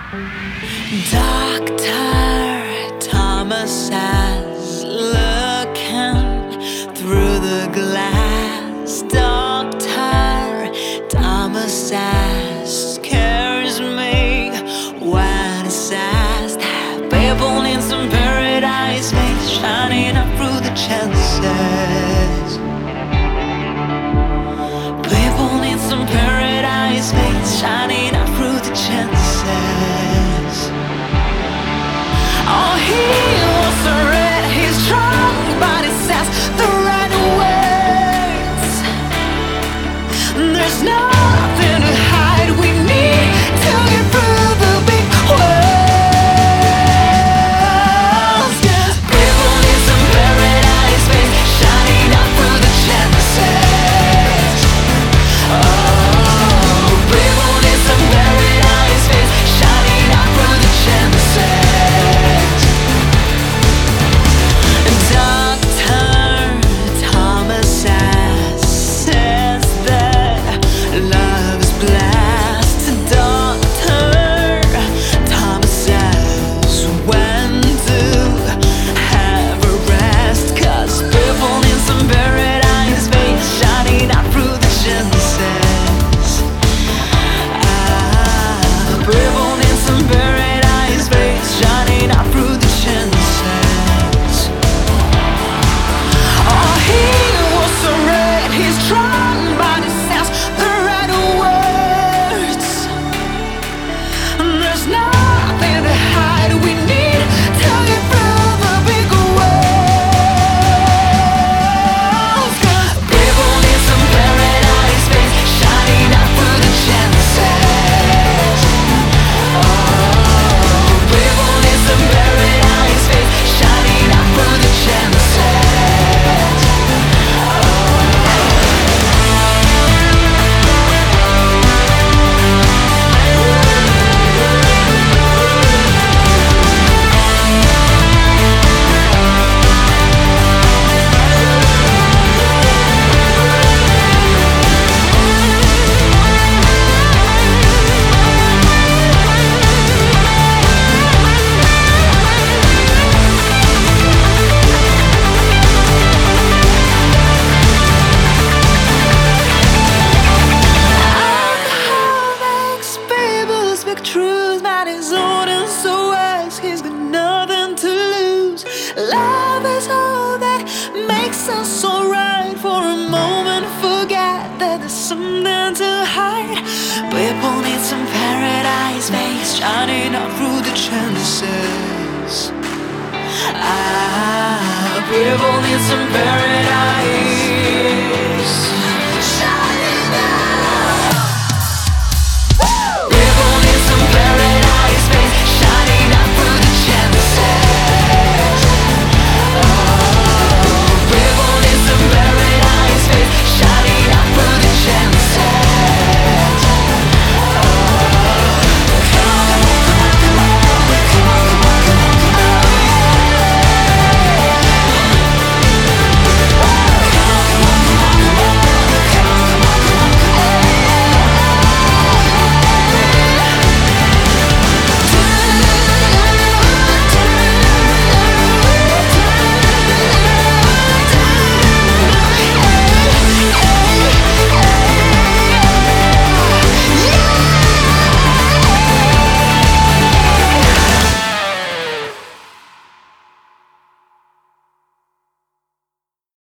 Dr. Thomas says, looking through the glass. Dr. Thomas says, scares me when it says that people need some paradise, face shining up through the chances. People need some paradise, face shining up through the chances. Oh, he was so red, he's strong, but he says the right words. There's nothing to hide, we need to get through the big world. People need some paradise, face shining up through the chances. Oh, people need some paradise, face shining up through the chances. Truth, man is old and so wise, he's got nothing to lose. Love is all that makes us alright. For a moment forget that there's something to hide. People need some paradise, face shining up through the chances. People need some paradise.